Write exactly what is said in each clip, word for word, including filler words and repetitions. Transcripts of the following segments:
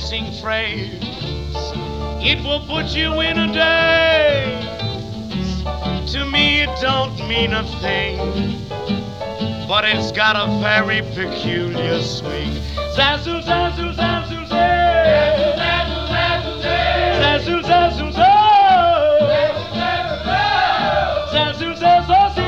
enticing phrase. It will put you in a daze. To me it don't mean a thing, but it's got a very peculiar swing. Zazu, zazu, zazu, zazu, zazu, zazu, zazu, zazu, zazu, zazu, zazu,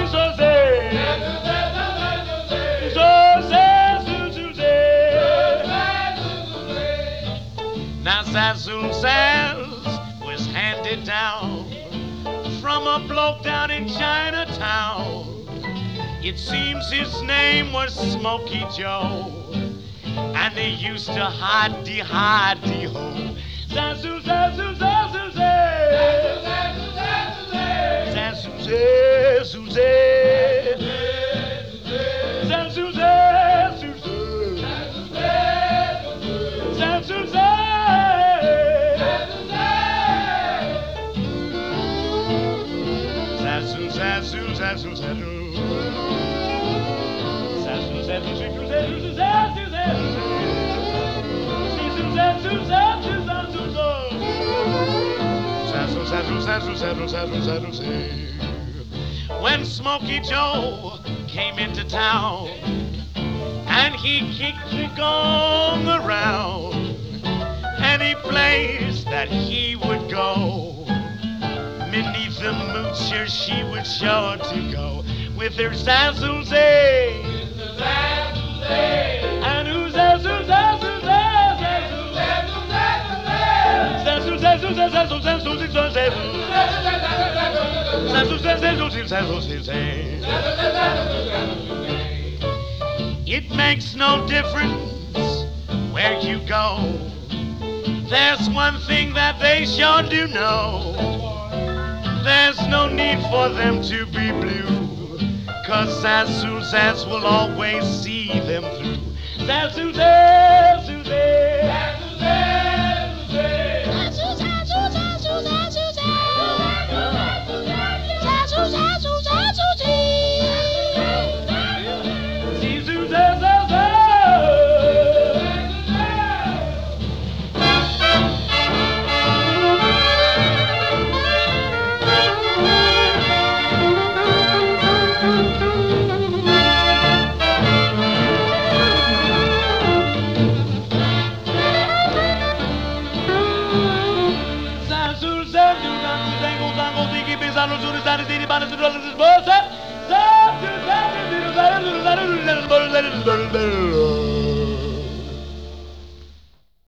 now Zazu Zaz was handed down from a bloke down in Chinatown. It seems his name was Smokey Joe, and they used to hide-de, hide-de ho. Zazu, zazu, zazu, zazu, zazu, zazu, zazu, zazu, zazu, zazu, zazu, zazu, zazu, zazu. When Smokey Joe came into town and he kicked the gong around, any place that he would go, Minnie the Moocher, she was sure to go with her zazzle-zay. And who's zazzle, zazzle, zazzle, zazzle, zazzle, zazzle, zazzle, zazzle, zazzle, zazzle. It makes no difference where you go. There's one thing that they sure do know. There's no need for them to be blue, 'cause Zazu Zaz will always see them through. Zazu Zazu Zaz, Zazu Zazu Zazu Zazu Zazu Zazu Zazu Zazu Zazu Zazu.